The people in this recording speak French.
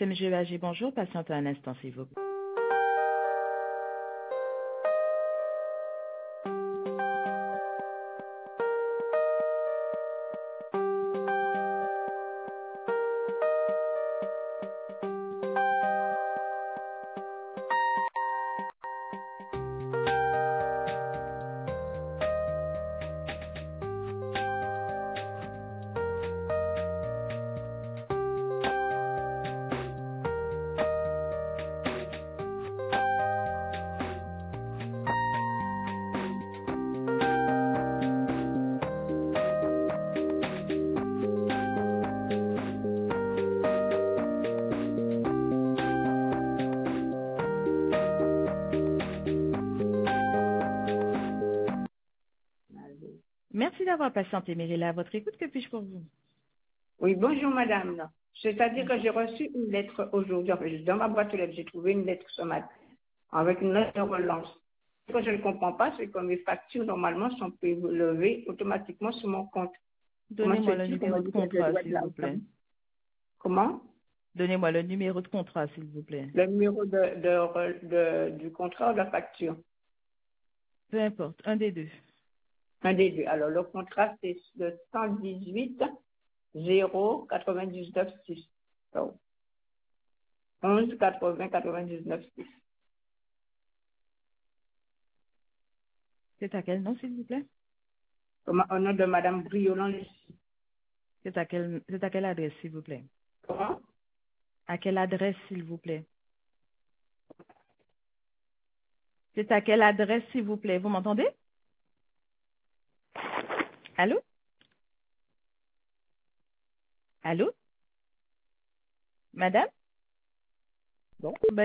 C'est M. Bagé, bonjour. Patientez un instant, s'il vous plaît. Merci d'avoir patienté, Myrilla. À votre écoute, que puis-je pour vous? Oui, bonjour madame. C'est-à-dire que Bonjour. j'ai reçu une lettre aujourd'hui. Enfin, dans ma boîte aux lettres, j'ai trouvé une lettre ce matin avec une lettre de relance. Ce que je ne comprends pas, c'est que mes factures, normalement, sont prélevées automatiquement sur mon compte. Comment se Donnez-moi le fait-il qu'on m'a numéro de dit que je contrat, dois de s'il vous l'argent? plaît. Comment? Donnez-moi le numéro de contrat, s'il vous plaît. Le numéro du contrat ou de la facture? Peu importe, un des deux. Un des deux. Alors, le contrat, c'est le 118 0 99 6. Donc, 11 80 99 6. C'est à quel nom, s'il vous plaît? Au nom de madame Briolan Lucie. C'est à quelle adresse, s'il vous plaît? Comment? À quelle adresse, s'il vous plaît? C'est à quelle adresse, s'il vous plaît? Vous m'entendez? Allô? Allô? Madame? Bon.